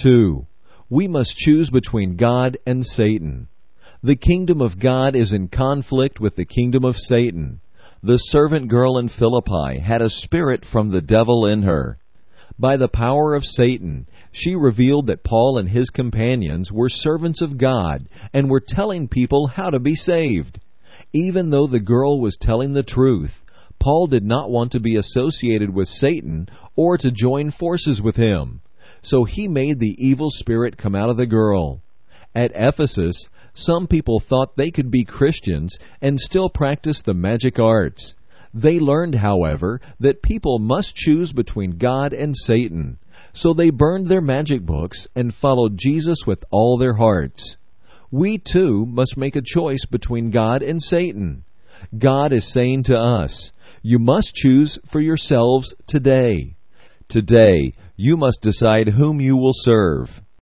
2. We must choose between God and Satan. The kingdom of God is in conflict with the kingdom of Satan. The servant girl in Philippi had a spirit from the devil in her. By the power of Satan, she revealed that Paul and his companions were servants of God and were telling people how to be saved. Even though the girl was telling the truth, Paul did not want to be associated with Satan or to join forces with him. So he made the evil spirit come out of the girl. At Ephesus, some people thought they could be Christians and still practice the magic arts. They learned, however, that people must choose between God and Satan. So they burned their magic books and followed Jesus with all their hearts. We too must make a choice between God and Satan. God is saying to us, you must choose for yourselves today. Today, you must decide whom you will serve.